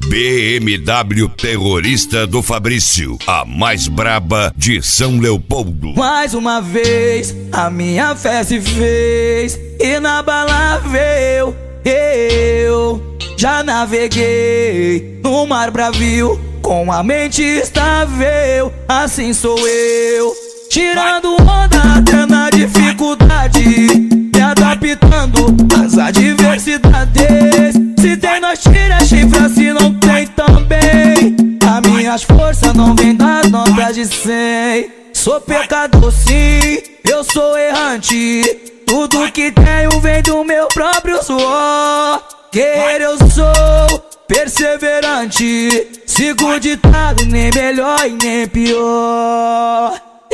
BMW terrorista do Fabrício, a mais braba de São Leopoldo. Mais uma vez a minha fé se fez e na bala veio. Eu já naveguei no mar bravio com a mente estável, assim sou eu. Tirando onda até na dificuldade, me adaptando às adversidades. Se tem nós tira chifra, se não tem também. As minhas forças não vêm das notas de 100. Sou pecador sim, eu sou errante. Tudo que tenho vem do meu próprio suor. Guerreiro eu sou, perseverante. Sigo o ditado, nem melhor e nem pior.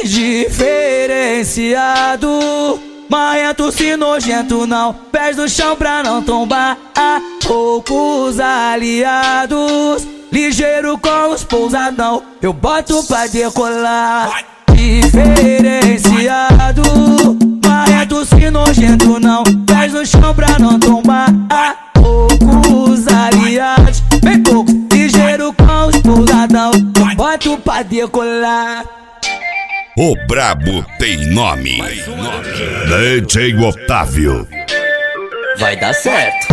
Diferenciado, marrento se nojento não pés no chão pra não tombar. Há poucos aliados, ligeiro com os pousadão, eu boto pra decolar. Diferenciado, marrento se nojento não pés no chão pra não tombar. Há poucos aliados, bem poucos, ligeiro com os pousadão, eu boto pra decolar. O brabo tem nome. DJ Otávio. Vai dar certo.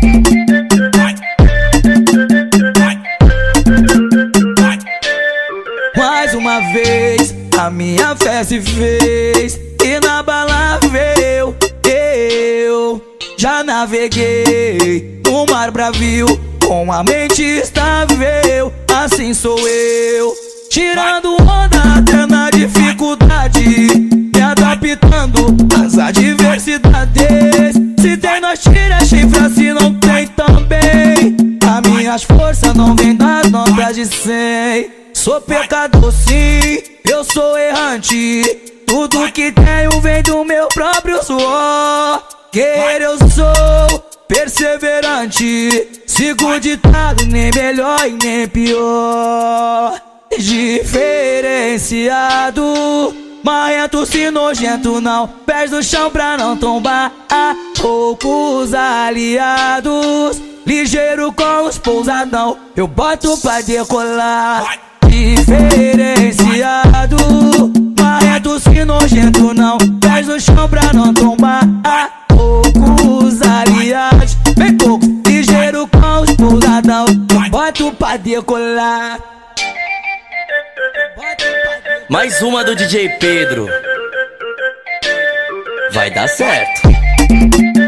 Mais uma vez a minha fé se fez e na bala veio. Eu já naveguei no mar bravio com a mente estável, assim sou eu. Tirando onda até na dificuldade, me adaptando às adversidades. Se tem nós tira chifra, se não tem também. As minhas forças não vêm das notas de 100. Sou pecador sim, eu sou errante. Tudo que tenho vem do meu próprio suor. Guerreiro eu sou, perseverante. Sigo o ditado, nem melhor e nem pior. Diferenciado, marrento se nojento não pés no chão pra não tombar. Há poucos aliados, ligeiro com os pousadão, eu boto pra decolar. Diferenciado, marrento se nojento não pés no chão pra não tombar. Há poucos aliados, bem poucos, ligeiro com os pousadão, eu boto pra decolar. Mais uma do DJ Pedro. Vai dar certo.